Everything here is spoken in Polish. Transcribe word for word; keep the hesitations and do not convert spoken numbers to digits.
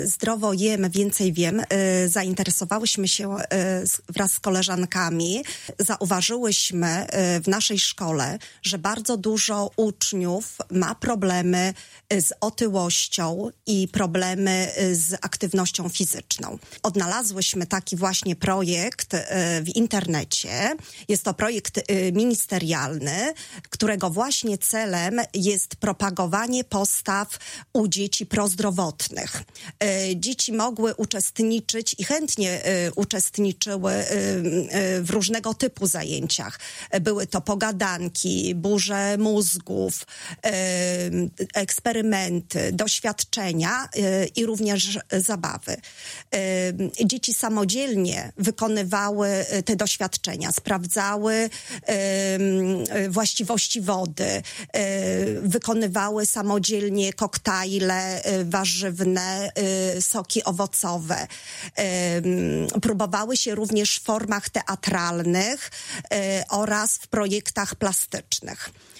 Zdrowo jem, więcej wiem. Zainteresowałyśmy się wraz z koleżankami. Zauważyłyśmy w naszej szkole, że bardzo dużo uczniów ma problemy z otyłością i problemy z aktywnością fizyczną. Odnalazłyśmy taki właśnie projekt w internecie. Jest to projekt ministerialny, którego właśnie celem jest propagowanie postaw u dzieci prozdrowotnych. Dzieci mogły uczestniczyć i chętnie uczestniczyły w różnego typu zajęciach. Były to pogadanki, burze mózgów, eksperymenty, doświadczenia i również zabawy. Dzieci samodzielnie wykonywały te doświadczenia, sprawdzały właściwości wody, wykonywały samodzielnie koktajle warzywne, soki owocowe. Próbowały się również w formach teatralnych oraz w projektach plastycznych.